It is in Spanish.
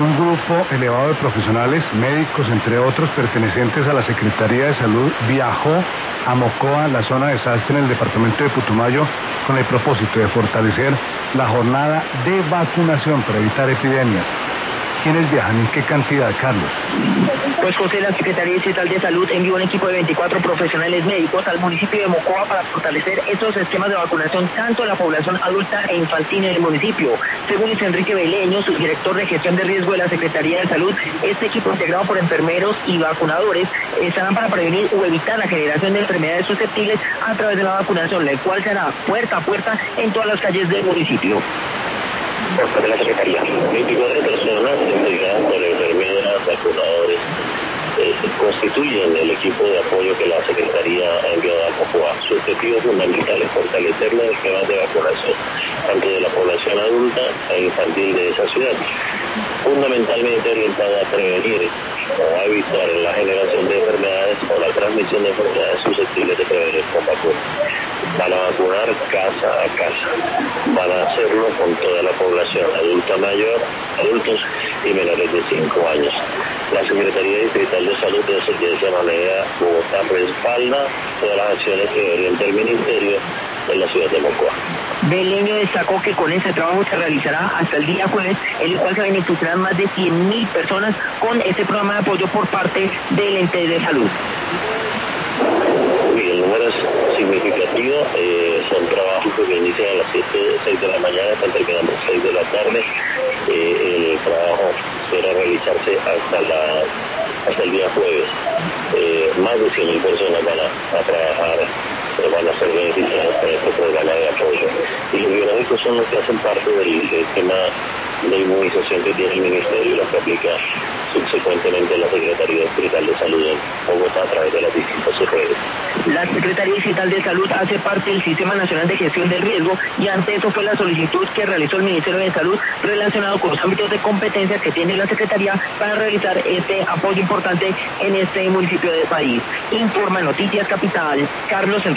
Un grupo elevado de profesionales, médicos, entre otros, pertenecientes a la Secretaría de Salud, viajó a Mocoa, la zona de desastre en el departamento de Putumayo, con el propósito de fortalecer la jornada de vacunación para evitar epidemias. ¿Quiénes viajan? ¿En qué cantidad, Carlos? Pues José, la Secretaría Distrital de Salud envió un equipo de 24 profesionales médicos al municipio de Mocoa para fortalecer estos esquemas de vacunación tanto a la población adulta e infantil en el municipio. Según Luis Enrique Beleño, subdirector de gestión de riesgo de la Secretaría de Salud, este equipo integrado por enfermeros y vacunadores estarán para prevenir o evitar la generación de enfermedades susceptibles a través de la vacunación, la cual será puerta a puerta en todas las calles del municipio. Por parte de la Secretaría, 24 personas integradas por enfermeras, vacunadores, constituyen el equipo de apoyo que la Secretaría ha enviado a Mocoa. Su objetivo fundamental es fortalecer los esquemas de vacunación, tanto de la población adulta e infantil de esa ciudad, fundamentalmente orientada a prevenir o a evitar la generación de enfermedades o la transmisión de enfermedades susceptibles de prevenir con vacunas. Van a vacunar casa a casa, van a hacerlo con toda la población adulta mayor, adultos y menores de 5 años. La Secretaría Distrital de Salud de esa manera Bogotá respalda todas las acciones que orienta el Ministerio en la ciudad de Mocoa. Beleño destacó que con ese trabajo se realizará hasta el día jueves, en el cual se beneficiarán más de 100.000 personas con este programa de apoyo por parte del ente de salud. Y el número es significativo, son trabajos que inician a las 6 de la mañana, están terminando a las 6 de la tarde. El trabajo espera realizarse hasta el día jueves. Más de 100.000 personas van a trabajar, van a ser beneficiadas por este programa de apoyo. Y los biológicos son los que hacen parte del esquema de inmunización que tiene el Ministerio y lo que aplica subsecuentemente la Secretaría Distrital de Salud en Bogotá a través de las distintas redes. La Secretaría Distrital de Salud hace parte del Sistema Nacional de Gestión del Riesgo y ante eso fue la solicitud que realizó el Ministerio de Salud relacionado con los ámbitos de competencia que tiene la Secretaría para realizar este apoyo importante en este municipio del país. Informa Noticias Capital, Carlos Enrique.